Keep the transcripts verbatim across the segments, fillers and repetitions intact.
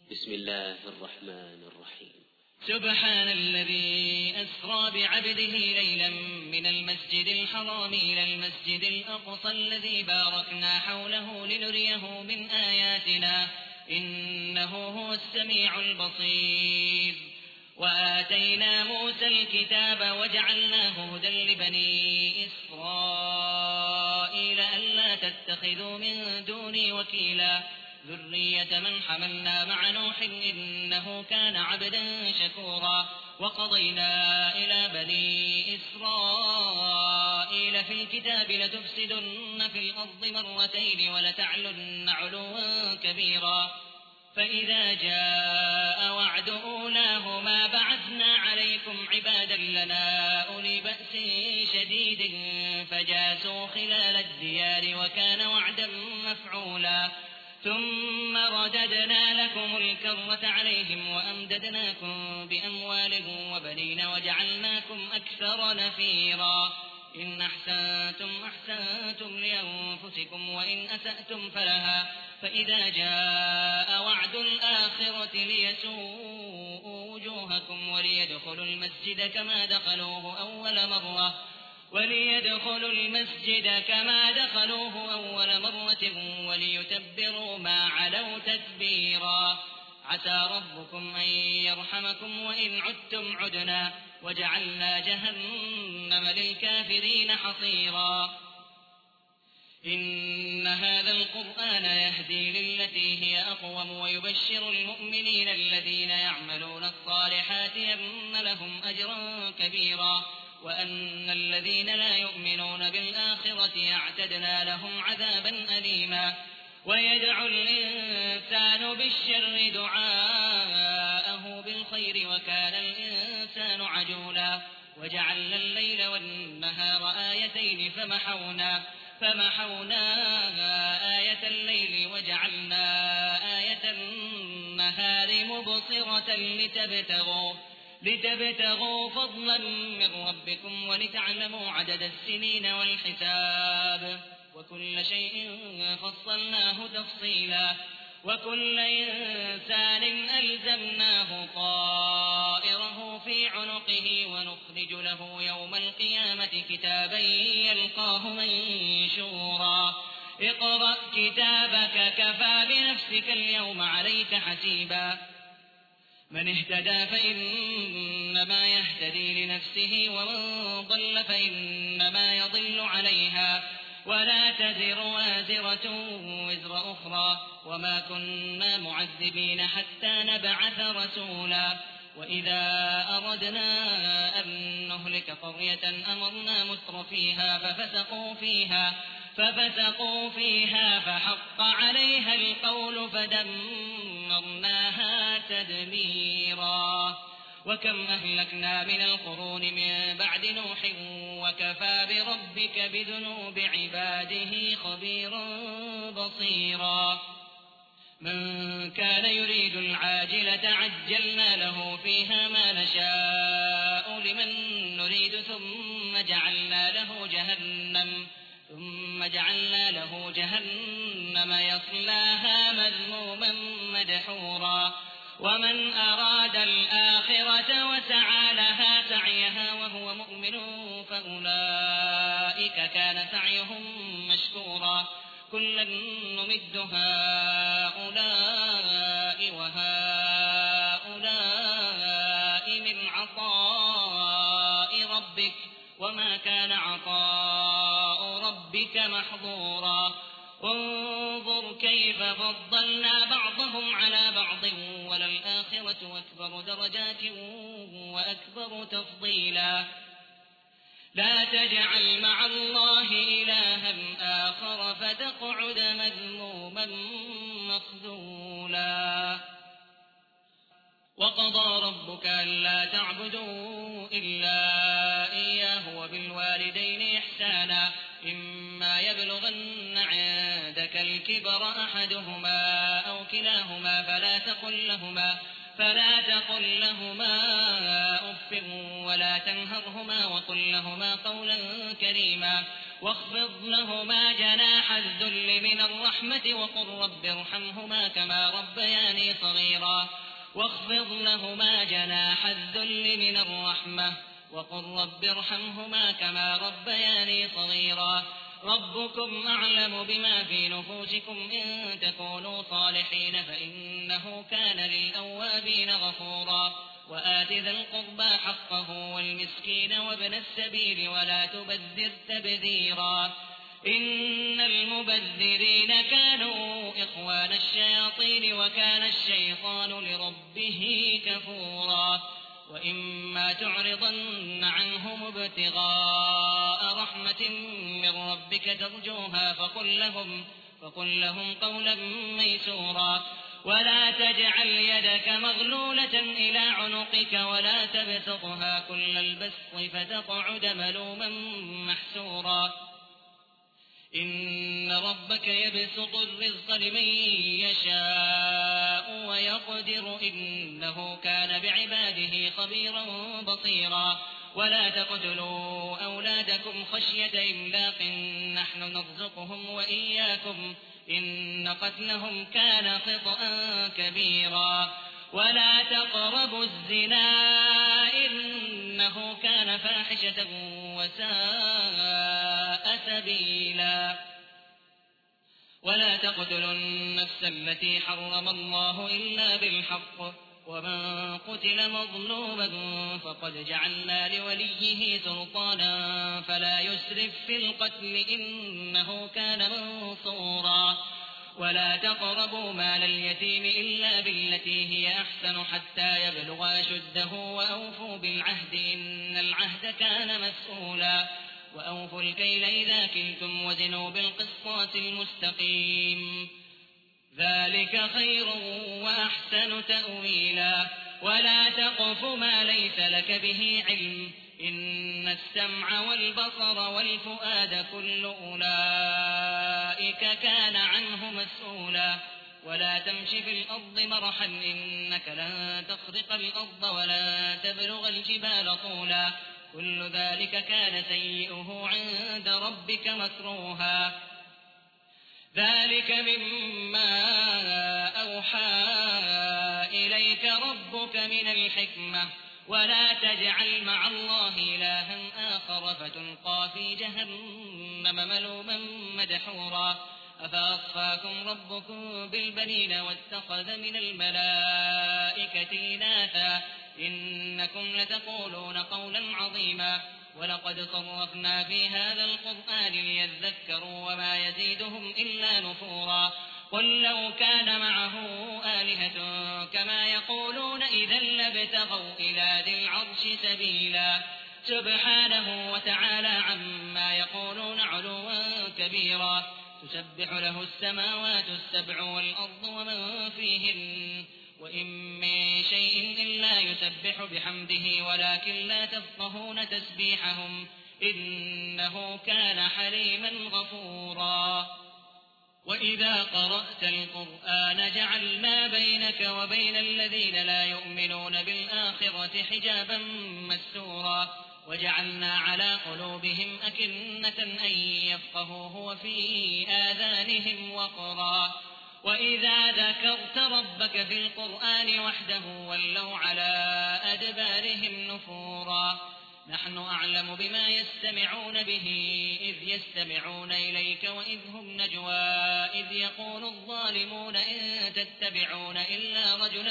بسم الله الرحمن الرحيم. سبحان الذي أسرى بعبده ليلا من المسجد الحرام إلى المسجد الأقصى الذي باركنا حوله لنريه من آياتنا إنه هو السميع البصير. وآتينا موسى الكتاب وجعلناه هدى لبني إسرائيل ألا تتخذوا من دوني وكيلا ذرية من حملنا مع نوح إنه كان عبدا شكورا. وقضينا إلى بني إسرائيل في الكتاب لتفسدن في الأرض مرتين ولتعلن علوا كبيرا فإذا جاء وعد أولاهما بعثنا عليكم عبادا لنا أولي بأس شديد فجاسوا خلال الديار وكان وعدا مفعولا. ثم رددنا لكم الكرة عليهم وأمددناكم بأموال وبنين وجعلناكم أكثر نفيرا. إن أحسنتم أحسنتم لأنفسكم وإن أسأتم فلها فإذا جاء وعد الآخرة ليسوءوا وجوهكم وليدخلوا المسجد كما دخلوه أول مرة وليدخلوا المسجد كما دخلوه أول مرة وليتبروا ما علوا تتبيرا. عسى ربكم أن يرحمكم وإن عدتم عدنا وجعلنا جهنم للكافرين حصيرا. إن هذا القرآن يهدي للتي هي أقوم ويبشر المؤمنين الذين يعملون الصالحات أن لهم أجرا كبيرا وأن الذين لا يؤمنون بالآخرة أعتدنا لهم عذابا أليما. ويدعو الإنسان بالشر دعاءه بالخير وكان الإنسان عجولا. وجعلنا الليل والنهار آيتين فمحونا فمحونا آية الليل وجعلنا آية النهار مبصرة لتبتغوا لتبتغوا فضلا من ربكم ولتعلموا عدد السنين والحساب وكل شيء فصلناه تفصيلا. وكل إنسان ألزمناه طائره في عنقه ونخرج له يوم القيامة كتابا يلقاه منشورا. اقرأ كتابك كفى بنفسك اليوم عليك حسيبا. من اهتدى فإنما يهتدي لنفسه ومن ضل فإنما يضل عليها ولا تزر وازرة وزر أخرى وما كنا معذبين حتى نبعث رسولا. وإذا أردنا أن نهلك قرية أمرنا مترفيها ففسقوا فيها ففسقوا فيها فحق عليها القول فدمرناها تدميرا. وكم أهلكنا من القرون من بعد نوح وكفى بربك بذنوب عباده خبيرا بصيرا. من كان يريد العاجلة عجلنا له فيها ما نشاء لمن نريد ثم جعلنا له جهنم ثم جعلنا له جهنم يصلاها مذموما مدحورا. ومن أراد الآخرة وسعى لها سعيها وهو مؤمن فأولئك كان سعيهم مشكورا. كلا نمد هؤلاء وهؤلاء من عطاء ربك وما كان عطاء ربك محظورا. انظر كيف فضلنا بعضهم على بعض وللآخرة أكبر درجات وأكبر تفضيلا. لا تجعل مع الله إلها آخر فتقعد مذموما مخذولا. وقضى ربك ألا تعبدوا إلا إياه وبالوالدين إحسانا إما يبلغن عندك الكبر أحدهما أو كلاهما فلا تقل لهما فلا تقل لهما أف ولا تنهرهما وقل لهما قولا كريما. واخفض لهما جناح الذل من الرحمة وقل رب ارحمهما كما ربياني صغيرا واخفض لهما جناح الذل من الرحمة وقل رب ارحمهما كما ربياني صغيرا ربكم أعلم بما في نفوسكم إن تكونوا صالحين فإنه كان للأوابين غفورا وآت ذا القربى حقه والمسكين وابن السبيل ولا تبذر تبذيرا إن المبذرين كانوا إخوان الشياطين وكان الشيطان لربه كفورا وإما تعرضن عنهم ابتغاء رحمة من ربك ترجوها فقل لهم, فقل لهم قولا ميسورا ولا تجعل يدك مغلولة إلى عنقك ولا تبسطها كل البسط فتقعد ملوما محسورا إن ربك يبسط الرزق لمن يشاء ويقدر إنه كان بعباده خبيرا بصيرا ولا تقتلوا أولادكم خشية إملاق نحن نرزقهم وإياكم إن قتلهم كان خطأ كبيرا ولا تقربوا الزنا إنه كان فاحشة وساء سبيلا ولا تقتلوا النفس التي حرم الله إلا بالحق ومن قتل مظلوما فقد جعلنا لوليه سلطانا فلا يسرف في القتل إنه كان منصورا ولا تقربوا مال اليتيم إلا بالتي هي أحسن حتى يبلغ أشده وأوفوا بالعهد إن العهد كان مسؤولا وأوفوا الكيل إذا كلتم وزنوا بالقسطاس المستقيم ذلك خير وأحسن تأويلا ولا تقف ما ليس لك به علم إن السمع والبصر والفؤاد كل أولئك كان عنه مسؤولا ولا تمش في الأرض مرحا إنك لن تخرق الأرض ولا تبلغ الجبال طولا كل ذلك كان سيئه عند ربك مكروها ذلك مما أوحى إليك ربك من الحكمة ولا تجعل مع الله إلها آخر فتلقى في جهنم ملوما مدحورا أفأصفاكم ربكم بالبنين واتخذ من الملائكة إناثا إنكم لتقولون قولا عظيما ولقد صرفنا في هذا القرآن ليذكروا وما يزيدهم إلا نفورا قل لو كان معه آلهة كما يقولون إذا لابتغوا إلى ذي العرش سبيلا سبحانه وتعالى عما يقولون علوا كبيرا تسبح له السماوات السبع والأرض ومن فيهن وإن من شيء إلا يسبح بحمده ولكن لا تفقهون تسبيحهم إنه كان حليما غفورا وإذا قرأت القرآن جعلنا بينك وبين الذين لا يؤمنون بالآخرة حجابا مستورا وجعلنا على قلوبهم أكنة أن يفقهوه وفي آذانهم وقرا وإذا ذكرت ربك في القرآن وحده ولوا على أدبارهم نفورا نحن أعلم بما يستمعون به إذ يستمعون إليك وإذ هم نجوى إذ يقول الظالمون إن تتبعون إلا رجلا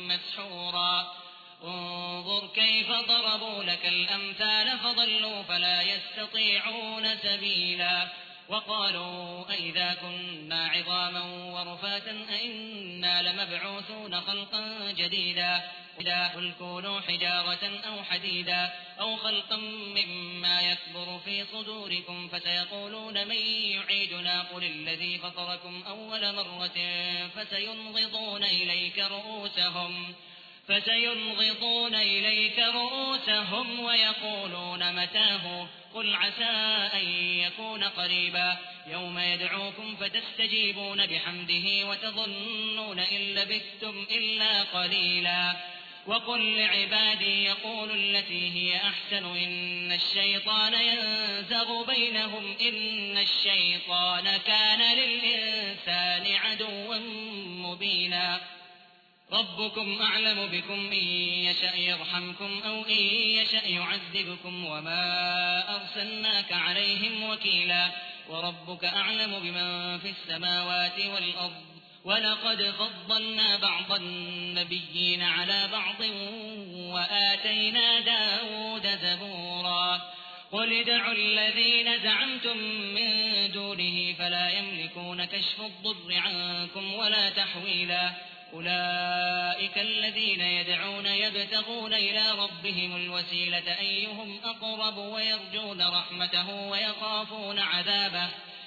مسحورا انظر كيف ضربوا لك الأمثال فضلوا فلا يستطيعون سبيلا وقالوا أئذا كنا عظاما ورفاتا أئنا لمبعوثون خلقا جديدا قل كونوا حجارة أو حديدا أو خلقا مما يكبر في صدوركم فسيقولون من يعيدنا قل الذي فطركم أول مرة فسينغضون إليك رؤوسهم فسينغضون إليك رؤوسهم ويقولون متاه قل عسى أن يكون قريبا يوم يدعوكم فتستجيبون بحمده وتظنون إن لبثتم إلا قليلا وقل لعبادي يقولوا التي هي أحسن إن الشيطان ينزغ بينهم إن الشيطان كان للإنسان عدوا مبينا ربكم أعلم بكم إن يشأ يرحمكم أو إن يشأ يعذبكم وما أرسلناك عليهم وكيلا وربك أعلم بمن في السماوات والأرض ولقد فضلنا بعض النبيين على بعض وآتينا داود زبورا قل ادعوا الذين زعمتم من دونه فلا يملكون كشف الضر عنكم ولا تحويلا أولئك الذين يدعون يبتغون إلى ربهم الوسيلة أيهم أقرب ويرجون رحمته ويخافون عذابه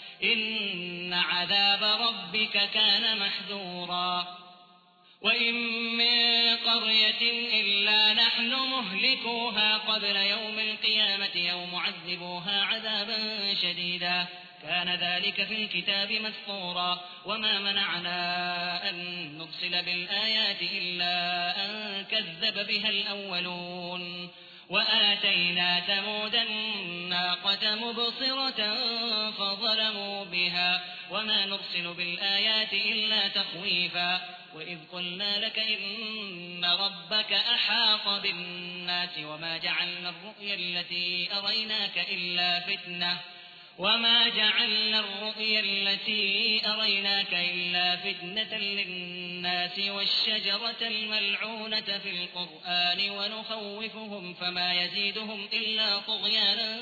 إن عذاب ربك كان محذورا وإن من قرية إلا نحن مهلكوها قبل يوم القيامة أو معذبوها عذابا شديدا كان ذلك في الكتاب مسطورا وما منعنا أن نرسل بالآيات إلا أن كذب بها الأولون وآتينا ثمود الناقة مبصرة فظلموا بها وما نرسل بالآيات إلا تخويفا وإذ قلنا لك إن ربك أحاط بالناس وما جعلنا الرؤيا التي أريناك إلا فتنة وما جعلنا الرؤيا التي أريناك إلا فتنة للناس والشجرة الملعونة في القرآن ونخوفهم فما يزيدهم إلا طغيانا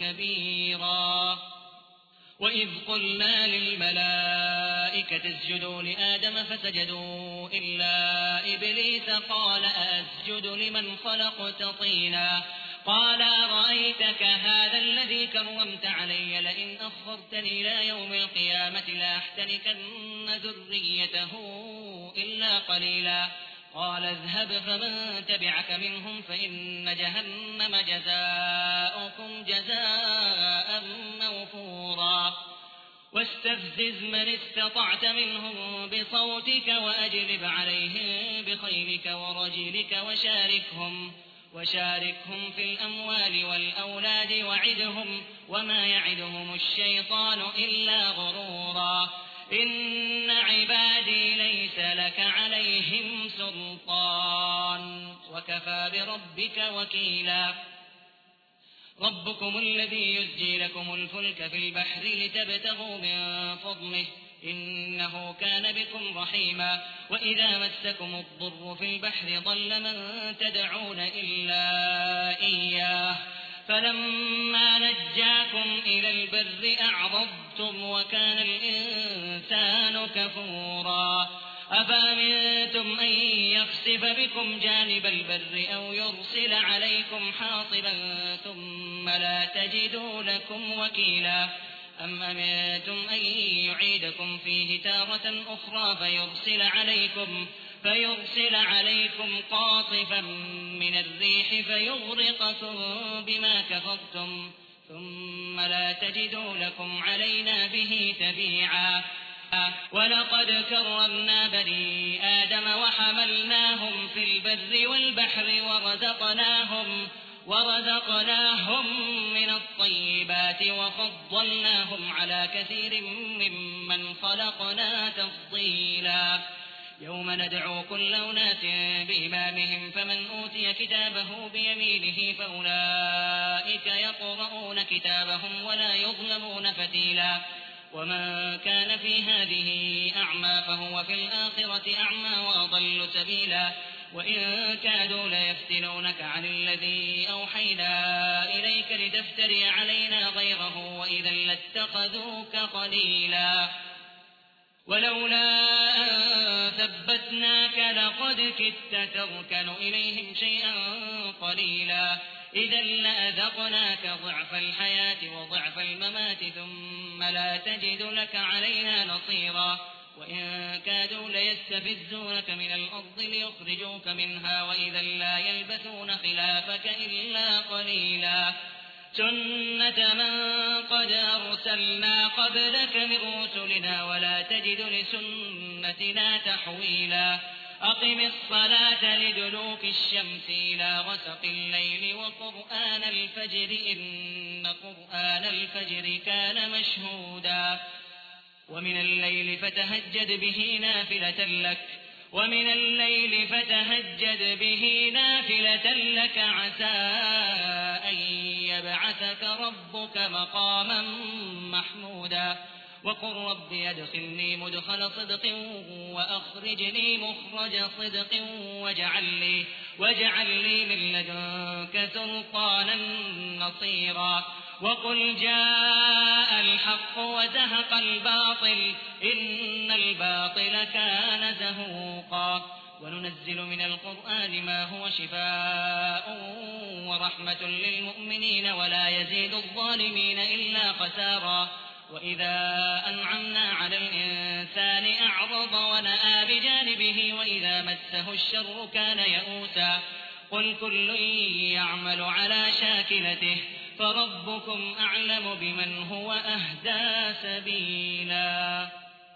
كبيرا وإذ قلنا للملائكة اسجدوا لآدم فسجدوا إلا إبليس قال أسجد لمن خلقت طينا قال أرأيتك هذا الذي كرمت علي لئن أخرتني إلى يوم القيامة لأحتنكن ذريته إلا قليلا قال اذهب فمن تبعك منهم فإن جهنم جزاؤكم جزاء موفورا واستفزز من استطعت منهم بصوتك وأجلب عليهم بخيلك ورجلك وشاركهم وشاركهم في الأموال والأولاد وعدهم وما يعدهم الشيطان إلا غرورا إن عبادي ليس لك عليهم سلطان وكفى بربك وكيلا ربكم الذي يزجي لكم الفلك في البحر لتبتغوا من فضله إنه كان بكم رحيما وإذا مسكم الضر في البحر ضل من تدعون إلا إياه فلما نجاكم إلى البر أعرضتم وكان الإنسان كفورا أفأمنتم أن يخسف بكم جانب البر أو يرسل عليكم حاصبا ثم لا تجدوا لكم وكيلا أم أمنتم أن يعيدكم فيه تارة أخرى فيرسل عليكم فيرسل عليكم قاصفا من الريح فيغرقكم بما كفرتم ثم لا تجدوا لكم علينا به تبيعا ولقد كرمنا بني آدم وحملناهم في البر والبحر ورزقناهم ورزقناهم من الطيبات وفضلناهم على كثير ممن خلقنا تفضيلا يوم ندعو كل أناس بإمامهم فمن أوتي كتابه بيمينه فأولئك يقرؤون كتابهم ولا يظلمون فتيلا ومن كان في هذه أعمى فهو في الآخرة أعمى وأضل سبيلا وإن كادوا ليفتنونك عن الذي أوحينا إليك لتفتري علينا غيره وإذا لاتخذوك قليلا ولولا أن ثبتناك لقد كدت تركن إليهم شيئا قليلا إذا لأذقناك ضعف الحياة وضعف الممات ثم لا تجد لك علينا نصيرا وإن كادوا ليستفزونك من الأرض ليخرجوك منها وإذا لا يلبثون خلافك إلا قليلا سنة من قد أرسلنا قبلك من رسلنا ولا تجد لسنتنا تحويلا أقم الصلاة لدلوك الشمس إلى غسق الليل وقرآن الفجر إن قرآن الفجر كان مشهودا ومن الليل فتهجد به نافلة لك ومن الليل فتهجد به نافلة لك عسى أن يبعثك ربك مقاما محمودا وقل رب أدخلني مدخل صدق وأخرجني مخرج صدق واجعل لي, واجعل لي من لدنك سلطانا نصيرا وقل جاء الحق وزهق الباطل إن الباطل كان زهوقا وننزل من القرآن ما هو شفاء ورحمة للمؤمنين ولا يزيد الظالمين إلا خسارا وإذا أنعمنا على الإنسان أعرض ونأى بجانبه وإذا مسه الشر كان يئوسا قل كل يعمل على شاكلته فربكم أعلم بمن هو أهدى سبيلا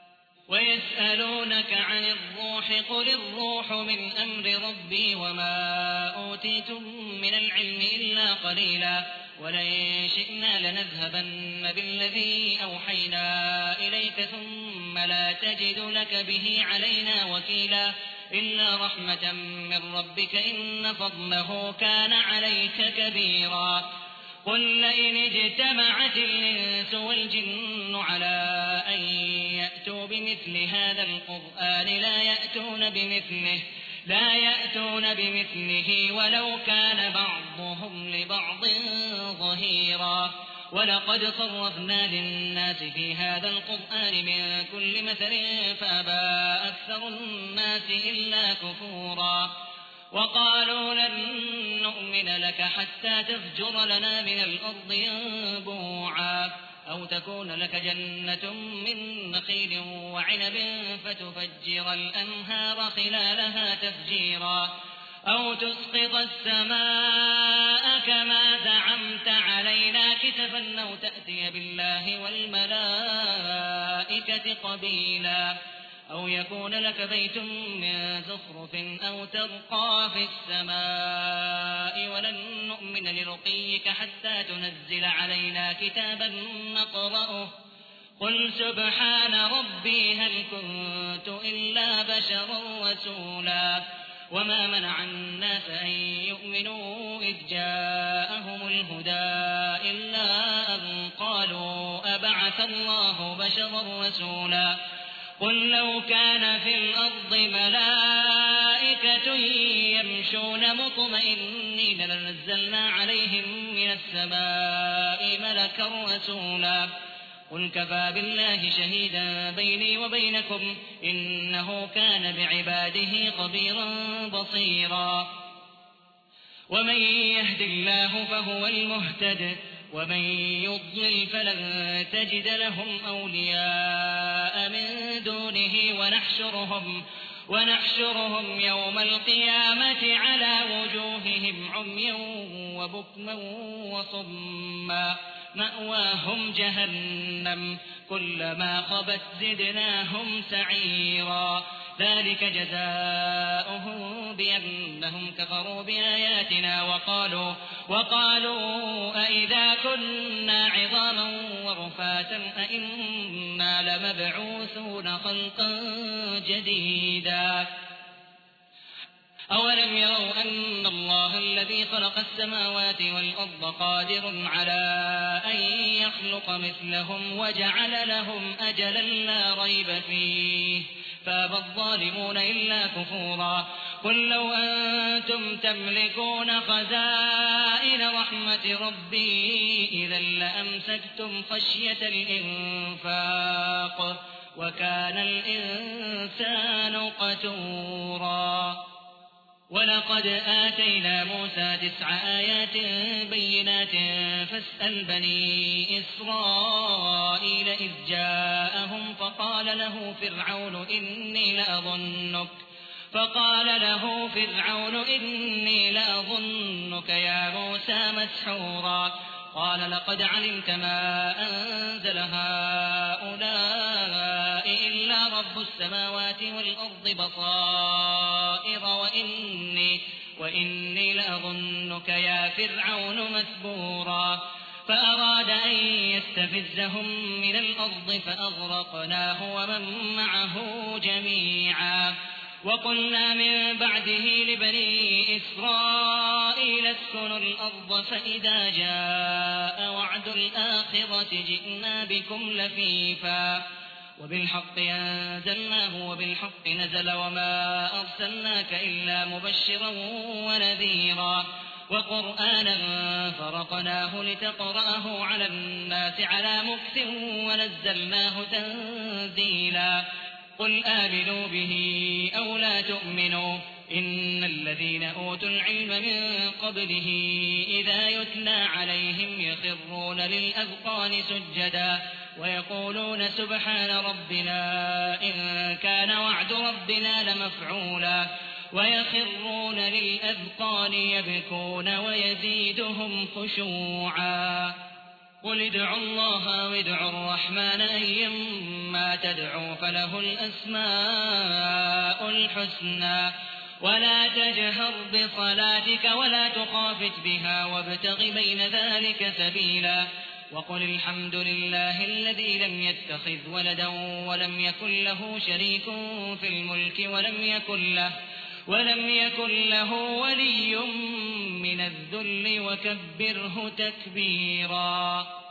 ويسألونك عن الروح قل الروح من أمر ربي وما أوتيتم من العلم إلا قليلا ولئن شئنا لنذهبن بالذي أوحينا إليك ثم لا تجد لك به علينا وكيلا إلا رحمة من ربك إن فضله كان عليك كبيرا قل لئن اجتمعت الإنس والجن على أن يأتوا بمثل هذا القرآن لا يأتون بمثله لا يأتون بمثله ولو كان بعضهم لبعض ظهيرا ولقد صرفنا للناس في هذا القرآن من كل مثل فأبى أكثر الناس إلا كفورا وقالوا لن نؤمن لك حتى تفجر لنا من الأرض ينبوعا أو تكون لك جنة من نخيل وعنب فتفجر الأنهار خلالها تفجيرا أو تسقط السماء كما زعمت علينا كسفا أو تأتي بالله والملائكة قبيلا أو يكون لك بيت من زخرف أو ترقى في السماء ولن نؤمن لرقيك حتى تنزل علينا كتابا نقرأه قل سبحان ربي هل كنت إلا بشرا رسولا وما منع الناس أن يؤمنوا إذ جاءهم الهدى إلا أن قالوا أبعث الله بشرا رسولا قل لو كان في الأرض ملائكة يمشون مطمئنين لنزلنا عليهم من السماء ملكا رسولا قل كفى بالله شهيدا بيني وبينكم إنه كان بعباده خبيرا بصيرا ومن يهد الله فهو المهتد ومن يضلل فلن تجد لهم أولياء من دونه ونحشرهم, ونحشرهم يوم القيامة على وجوههم عميا وبكما وصما مأواهم جهنم كلما خبت زدناهم سعيرا ذلك جزاؤهم بأنهم كفروا بآياتنا وقالوا, وقالوا أئذا كنا عظاما ورفاتا أئنا لمبعوثون خلقا جديدا أولم يروا أن الله الذي خلق السماوات والأرض قادر على أن يخلق مثلهم وجعل لهم أجلا لا ريب فيه فأبى الظالمون إلا كفورا قل لو أنتم تملكون خزائن رحمة ربي إذا لأمسكتم خشية الإنفاق وكان الإنسان قتورا ولقد آتينا موسى تسع آيات بينات فاسأل بني إسرائيل إذ جاءهم فقال له فرعون إني لأظنك فقال له فرعون إني لأظنك يا موسى مسحورا قال لقد علمت ما أنزل هؤلاء إلا رب السماوات والأرض بصائر وإني, وإني لأظنك يا فرعون مثبورا فأراد أن يستفزهم من الأرض فأغرقناه ومن معه جميعا وقلنا من بعده لبني إسرائيل اسكنوا الأرض فإذا جاء وعد الآخرة جئنا بكم لفيفا وبالحق أنزلناه وبالحق نزل وما أرسلناك إلا مبشرا ونذيرا وقرآنا فرقناه لتقرأه على الناس على مكث ونزلناه تنزيلا قل آمنوا به أو لا تؤمنوا إن الذين أوتوا العلم من قبله إذا يتلى عليهم يخرون للأذقان سجدا ويقولون سبحان ربنا إن كان وعد ربنا لمفعولا ويخرون للأذقان يبكون ويزيدهم خشوعا قل ادعوا الله وادعوا الرحمن أيما تدعوا فله الأسماء الحسنى ولا تجهر بصلاتك ولا تخافت بها وابتغ بين ذلك سبيلا وقل الحمد لله الذي لم يتخذ ولدا ولم يكن له شريك في الملك ولم يكن له ولم يكن له ولي من الذل وكبره تكبيرا.